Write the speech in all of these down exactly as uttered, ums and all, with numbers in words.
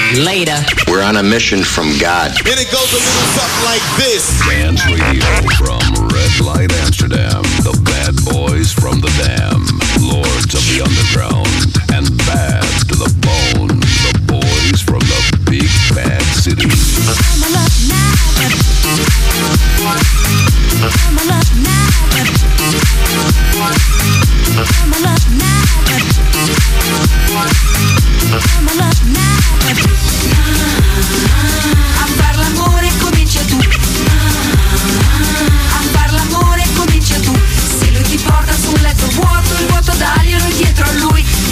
Later. We're on a mission from God. And it goes a little something like this. Dance Radio from Red Light Amsterdam. The bad boys from the Dam. Lords of the Underground. And bad to the bone. The boys from the big bad city. A far l'amore comincia tu. A far l'amore comincia tu. Se lui ti porta su un letto vuoto, il vuoto daglielo dietro a lui.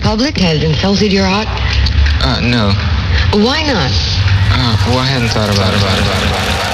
public has insulted your art? Uh, no. Why not? Uh, well, I hadn't thought about it. About it, about it, about it.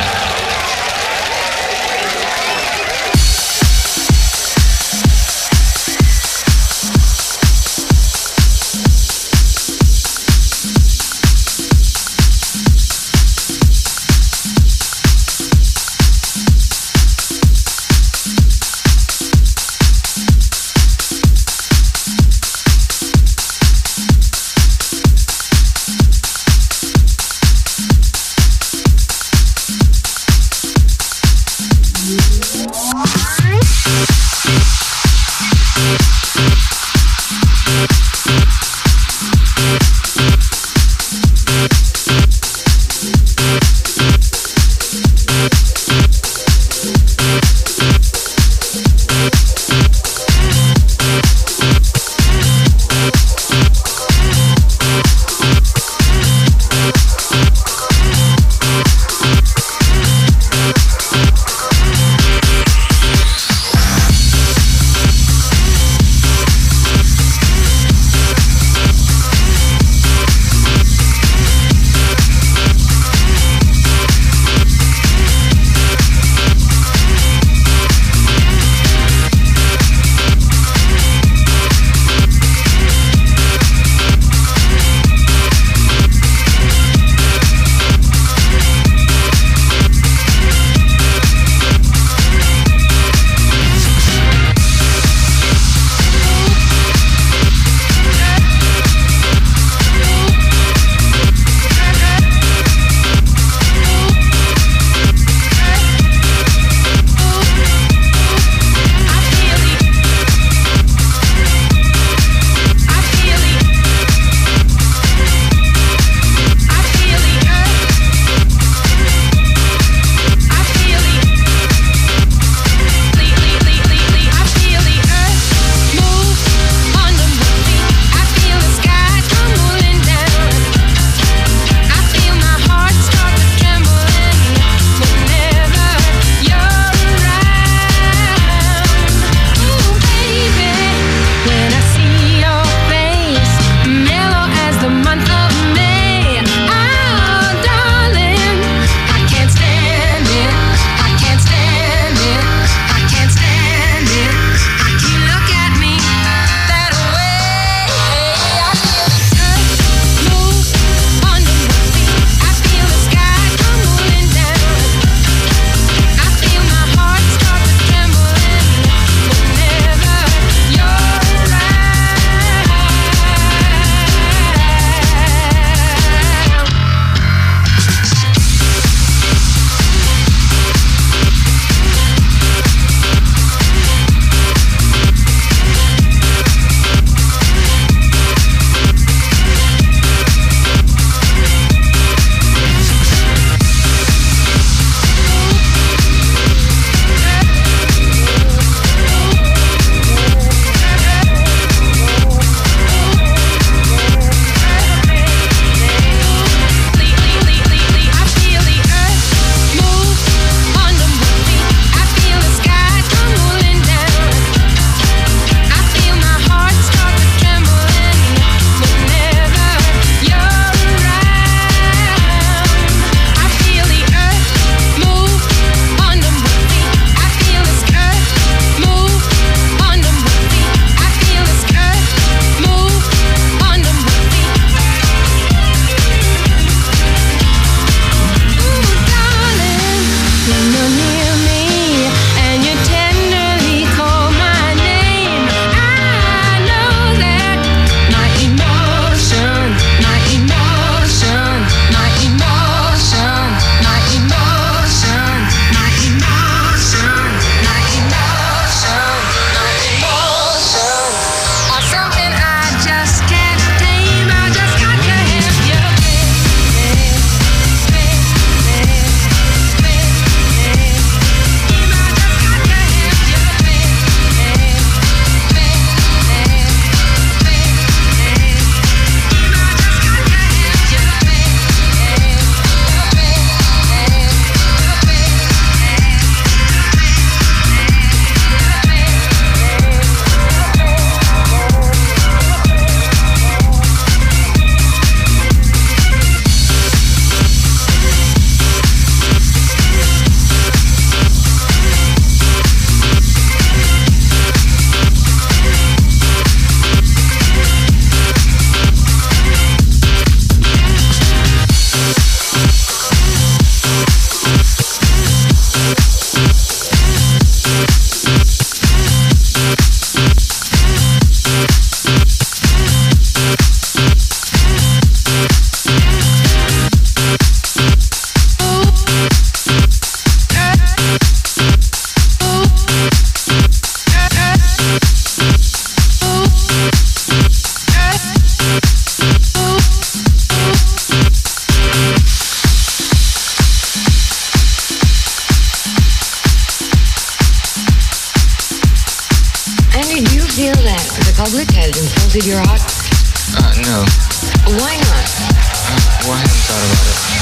public has insulted your art? Uh, no. Why not? Uh, well, I hadn't thought about it.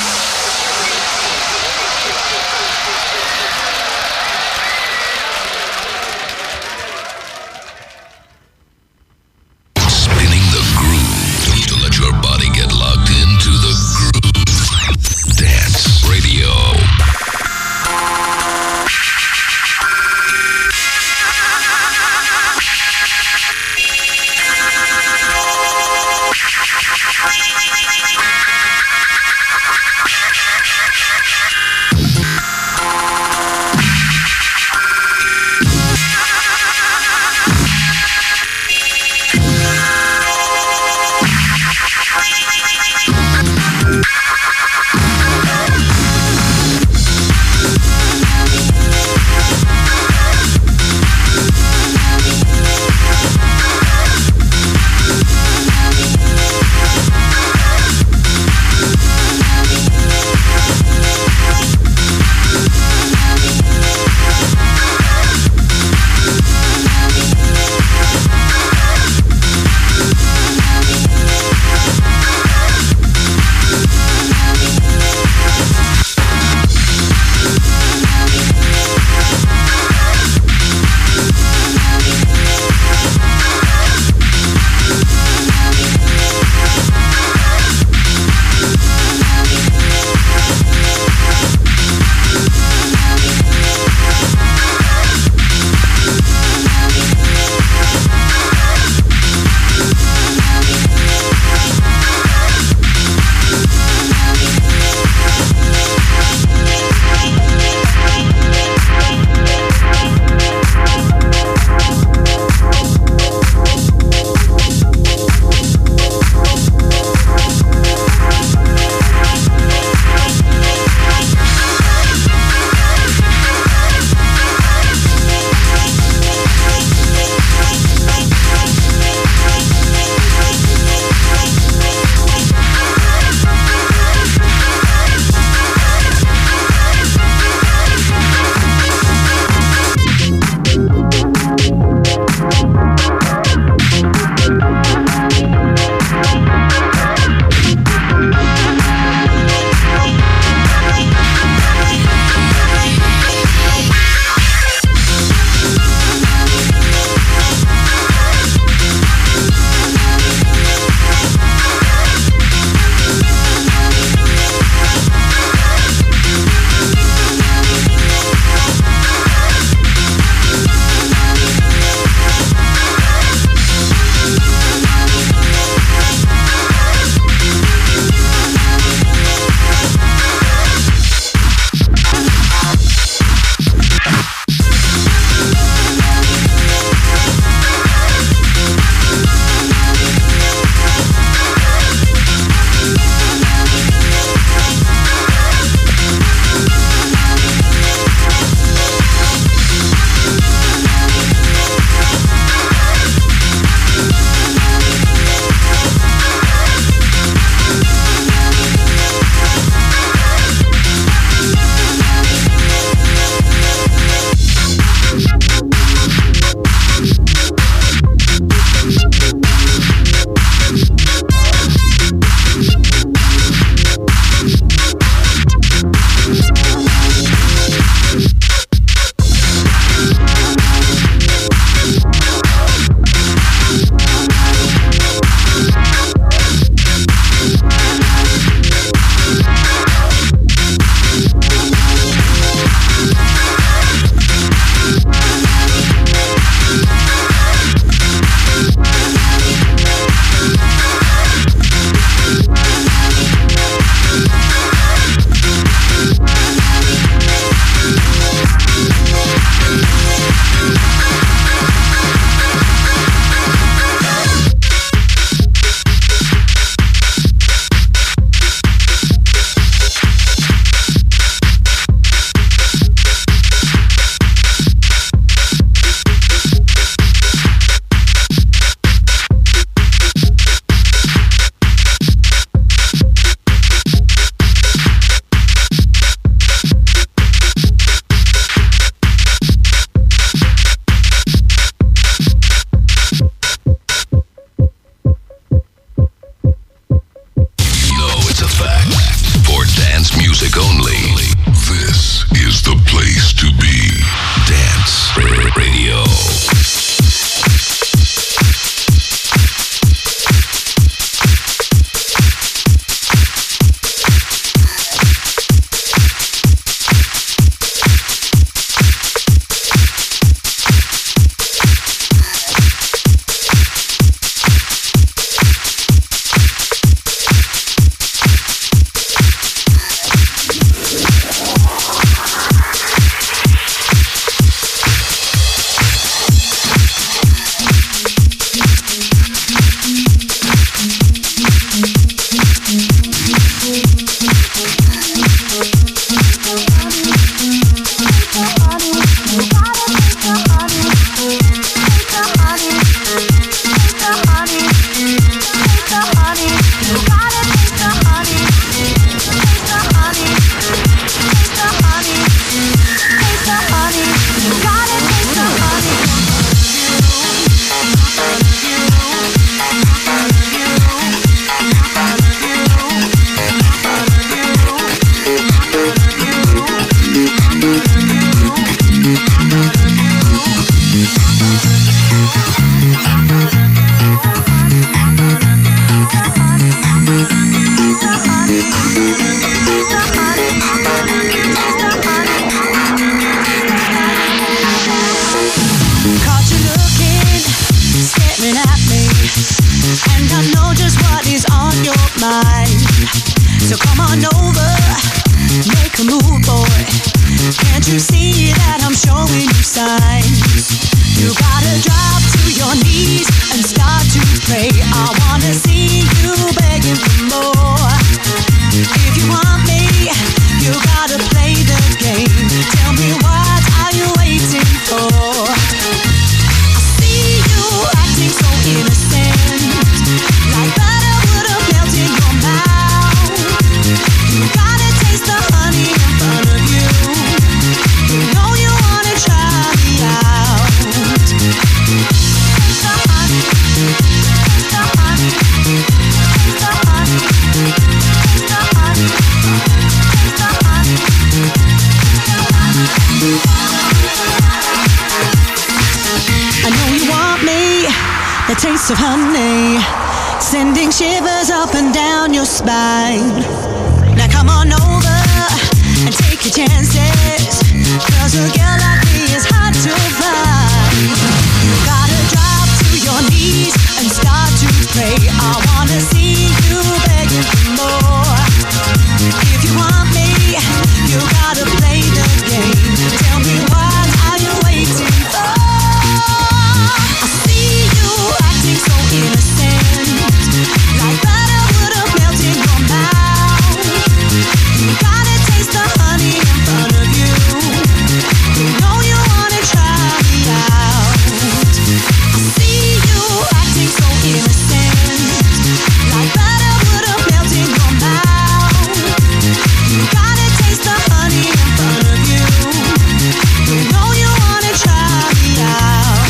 the mood, boy. Can't you see that I'm showing you signs? You gotta drop to your knees and start to pray. I wanna see you begging for more. If you want me, you gotta play the game. Tell me, what are you waiting for? I see you acting so innocent, like butter would have melted your mouth. You gotta taste the honey in front of you. You know you wanna try me out. Taste the honey, taste the honey, taste the honey, taste the honey, taste the honey. I know you want me, the taste of honey, sending shivers up and down your spine. Now come on over and take your chances, 'cause a girl like me is hard to find. You gotta drop to your knees and start to pray. I wanna see you begging for more. If you want me, you gotta play the game. Tell me, what are you waiting for? I see you acting so innocent, like butter would have melted your mouth. You gotta taste the honey in front of you. You know you wanna try me out. I see you acting so innocent, like butter would have melted your mouth. You gotta taste the honey in front of you. You know you wanna try me out.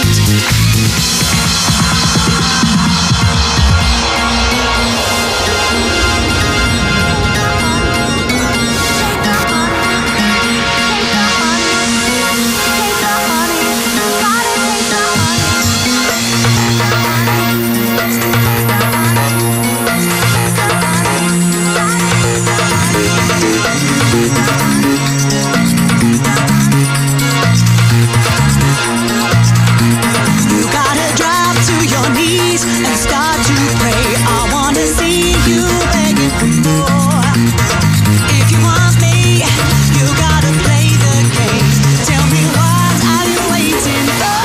You gotta drop to your knees and start to pray. I wanna see you begging for more. If you want me, you gotta play the game. Tell me, what are you waiting for?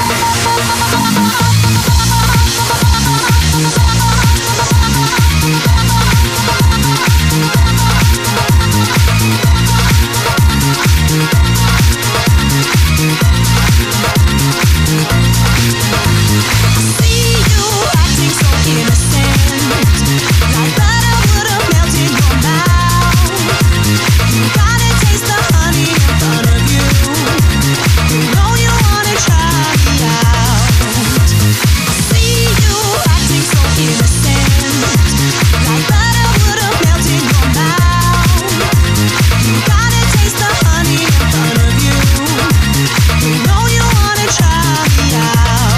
See you acting so innocent, like butter would have melted your mouth. You gotta taste the honey in front of you. You know you wanna try me out. See you acting so innocent, like butter would have melted your mouth. You gotta taste the honey in front of you. You know you wanna try me out.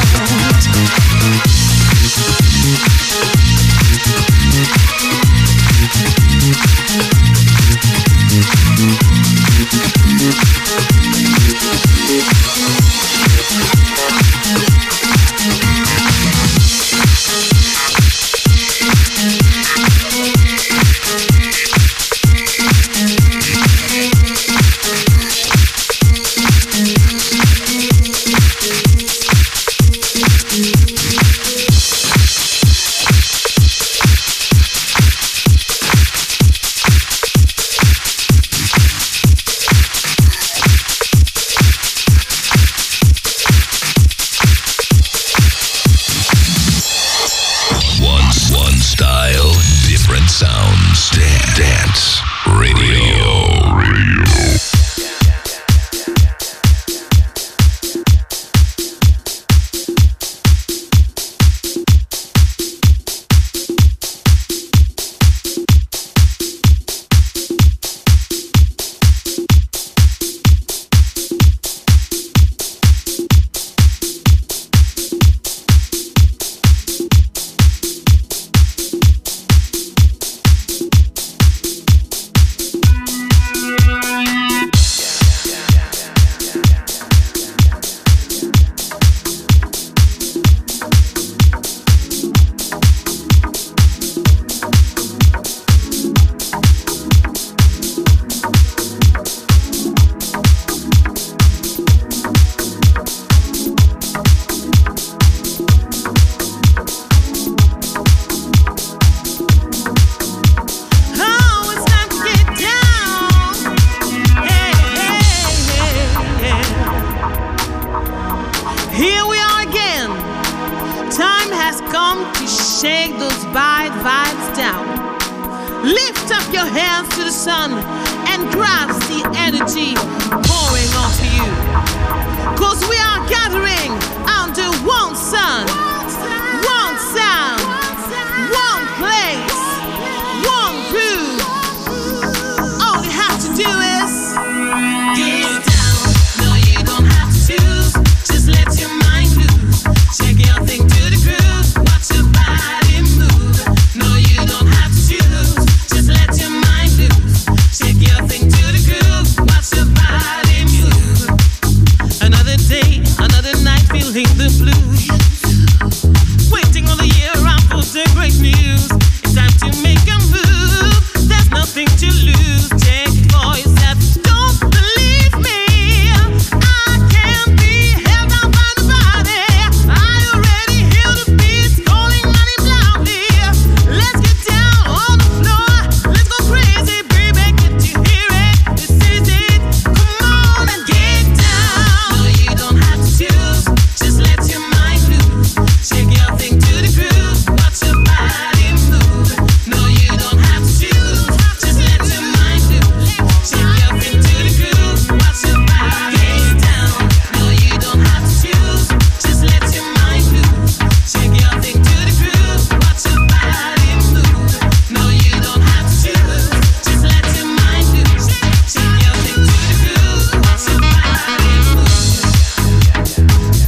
has come to shake those bad vibes down. Lift up your hands to the sun and grasp the energy pouring onto you. Cause we are gathering under one sun, one sound, one place, one groove. All you have to do is get down. No, you don't have to choose. Just let your mind loose. Check your thing to the groove. Watch your body move. No, you don't have to choose. Just let your mind loose. Check your thing to the groove. Watch your body move. Another day, another night, feeling the blues. Waiting all the year around for the great news. It's time to make a move. There's nothing to lose. Take voice that don't believe me. I can't be held down by nobody. I already hear the beats calling my name loudly. Let's get down on the floor. Let's go crazy, baby. Get to hear it. This is it. Come on and get down. No, you don't have to choose. Just let your mind loose. Check your thing to the groove. Watch your body move. No, you don't have to choose. Just let your mind loose. Check your thing to the groove. Watch your body get down. No, you don't have to choose. Just let your mind loose. Check your thing to the groove. Watch your body move. No, you don't have to choose. Just let your mind loose. Check your thing to the groove. Watch your body move.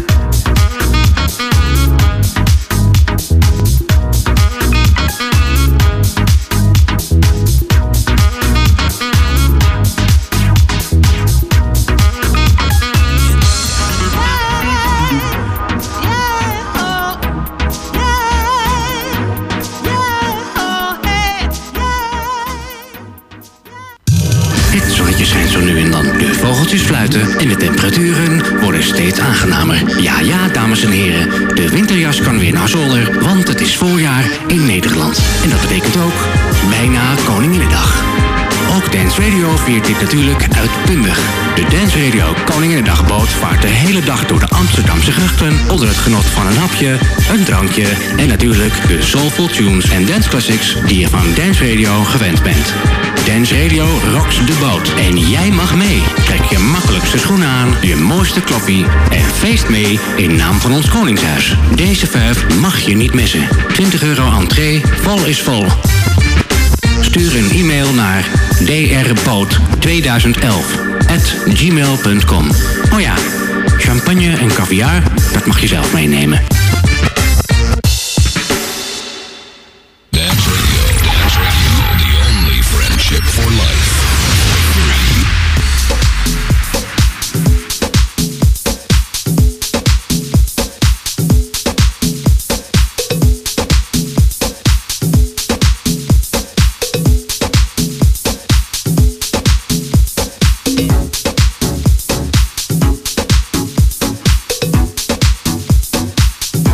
Het zonnetje schijnt zo nu en dan. De vogeltjes fluiten en de temperaturen worden steeds aangenamer. Ja, ja, dames en heren. De winterjas kan weer naar zolder, want het is voorjaar in Nederland. En dat betekent ook bijna Koninginnedag. Ook Dance Radio viert dit natuurlijk uitbundig. De Dance Radio Koninginnedagboot vaart de hele dag door de Amsterdamse grachten onder het genot van een hapje, een drankje en natuurlijk de soulful tunes en dance classics die je van Dance Radio gewend bent. Dance Radio rocks de boot en jij mag mee. Trek je makkelijkste schoenen aan, je mooiste kloffie en feest mee in naam van ons Koningshuis. Deze vijf mag je niet missen. twintig euro entree, vol is vol. Stuur een e-mail naar d r boot tweeduizend elf at gmail punt com. Oh ja, champagne en caviar, dat mag je zelf meenemen. Dance Radio, Dance Radio, the only friendship for life. Three.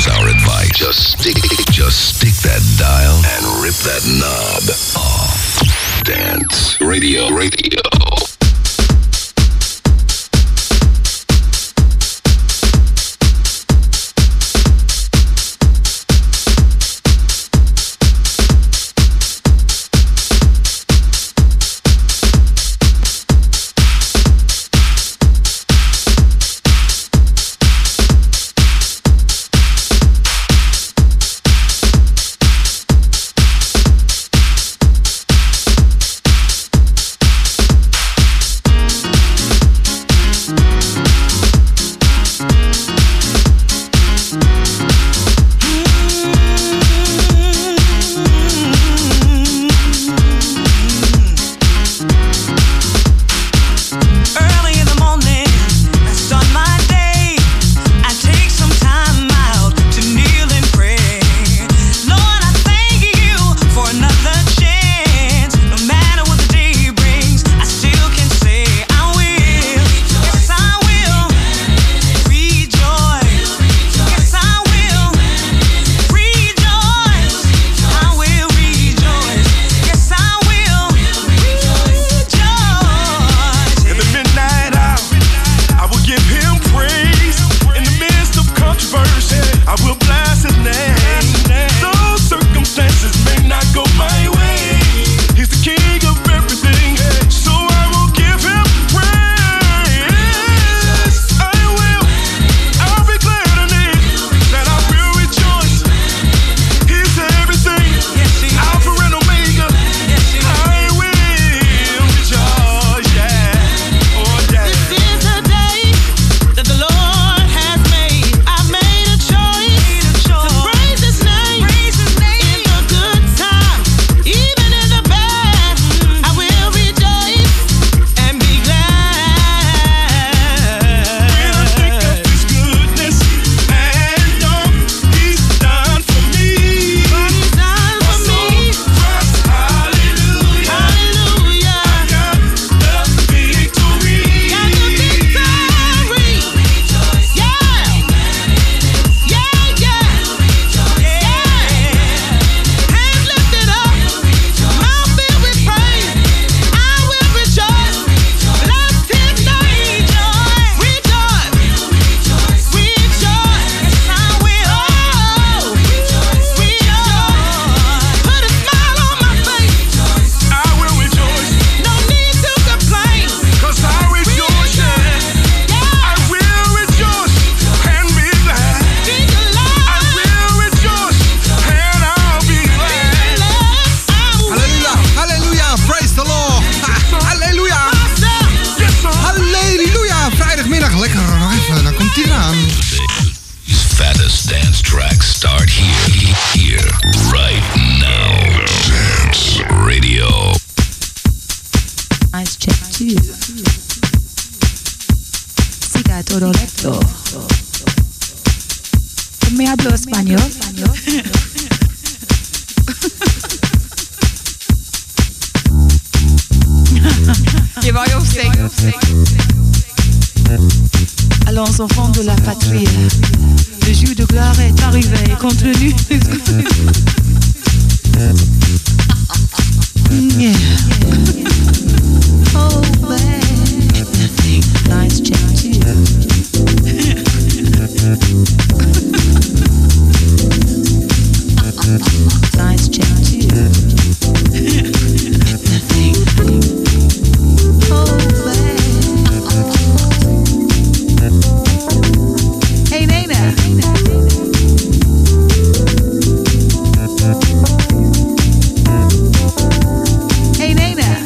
Here's our advice. Just stick, just stick that dial and rip that knob off. Dance Radio, radio. Allons enfants de la patrie, le jour de gloire est arrivé contre nous. Yeah. Oh, babe. Nice chat too. Nice chat too. Oh, babe. Hey, Nena. Hey, Nena.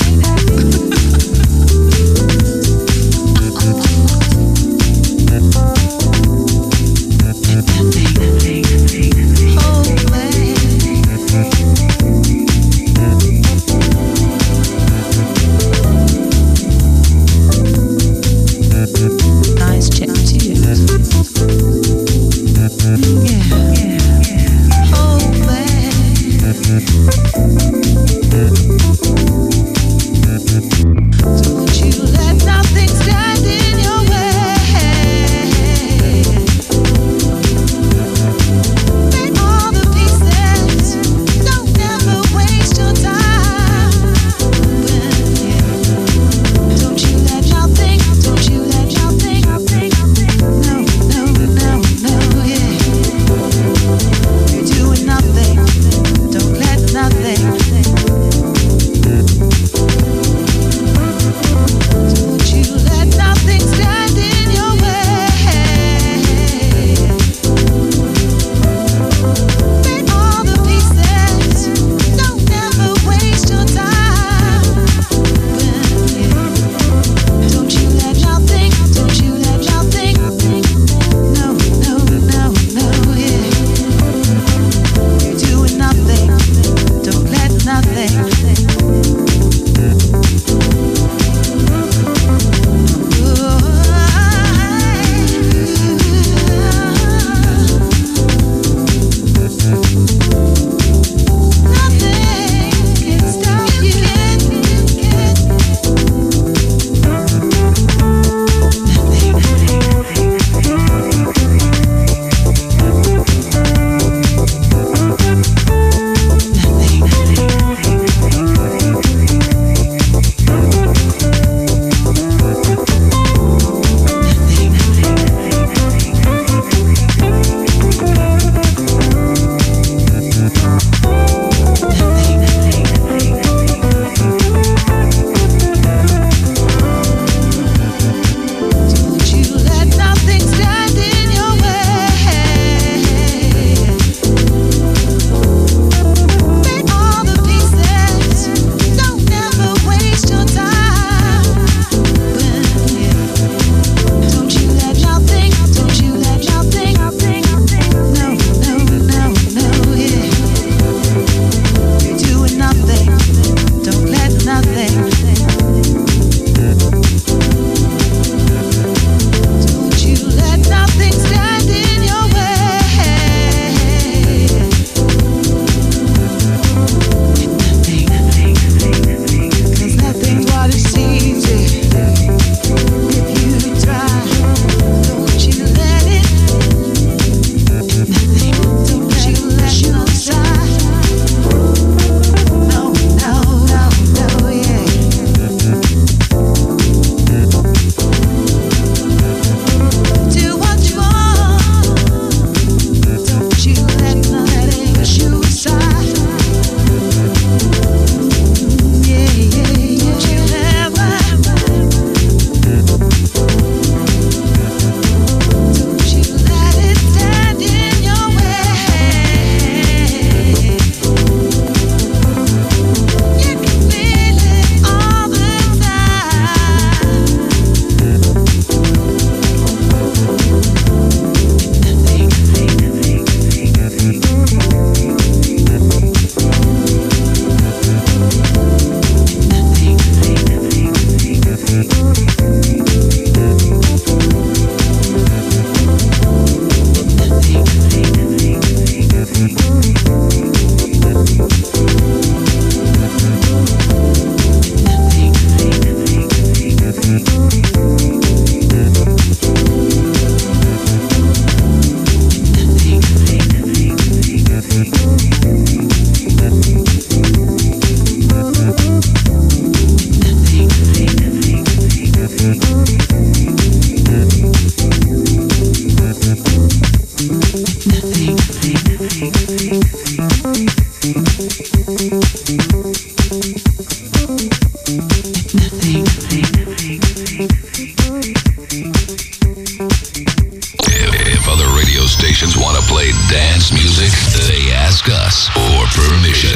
stations want to play dance music, they ask us for permission.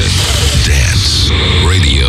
Dance Radio.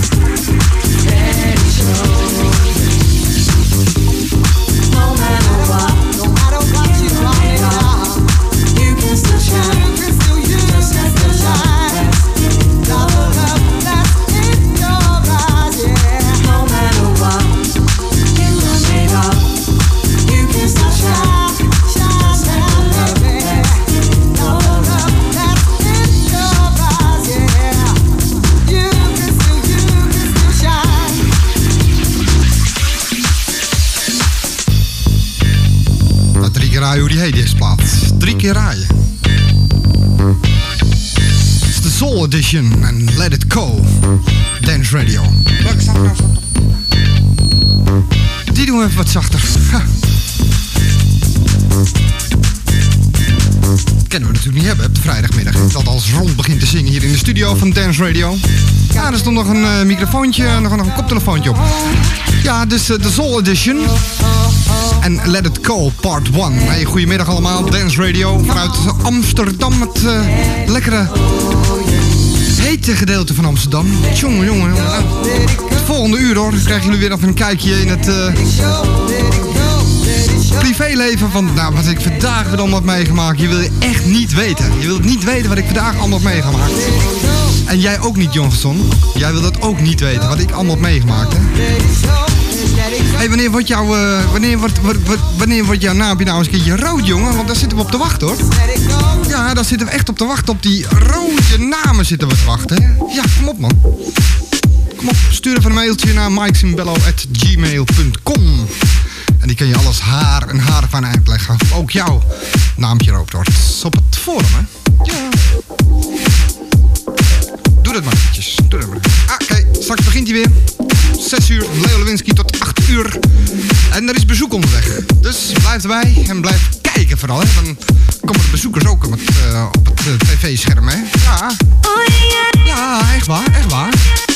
No matter raaien hoe die heet, deze plaat. Drie keer raaien. Het is de Soul Edition en Let It Go. Dance Radio. Welke staat er nou zachter? Die doen we even wat zachter. Ha. Kennen we natuurlijk niet hebben op de vrijdagmiddag. Dat als Ron begint te zingen hier in de studio van Dance Radio. Ja, er stond nog een uh, microfoontje en nog, nog een koptelefoontje op. Ja, dus uh, de Soul Edition. En Let It Go, part one. Hey, goedemiddag allemaal, Dance Radio. Vanuit Amsterdam, het uh, lekkere, hete gedeelte van Amsterdam. Jongen, jongen, jongen. Nou, het volgende uur hoor, dan krijgen jullie weer even een kijkje in het uh, privéleven van, nou, wat ik vandaag weer allemaal heb meegemaakt. Je wil je echt niet weten. Je wilt niet weten wat ik vandaag allemaal heb meegemaakt. En jij ook niet, Johnson. Jij wil dat ook niet weten, wat ik allemaal heb meegemaakt, hè. Hey, wanneer wordt, jouw, uh, wanneer, wordt, wanneer wordt jouw naampje nou eens een keertje rood, jongen? Want daar zitten we op te wachten, hoor. Ja, daar zitten we echt op te wachten. Op die rode namen zitten we te wachten, hè. Ja, kom op, man. Kom op, stuur even een mailtje naar mikesimbello at gmail dot com. En die kan je alles haar en haar van uitleggen. Ook jouw naampje rood wordt. Op het forum, hè. Ja. Doe dat maar eventjes. Doe dat maar. Ah, oké, okay. Straks begint hij weer. zes uur, Leo Lewinsky tot acht uur. En er is bezoek onderweg. Dus blijf erbij en blijf kijken vooral. Hè. Dan komen de bezoekers ook op het, uh, op het uh, tv-scherm, hè. Ja. Ja, echt waar, echt waar.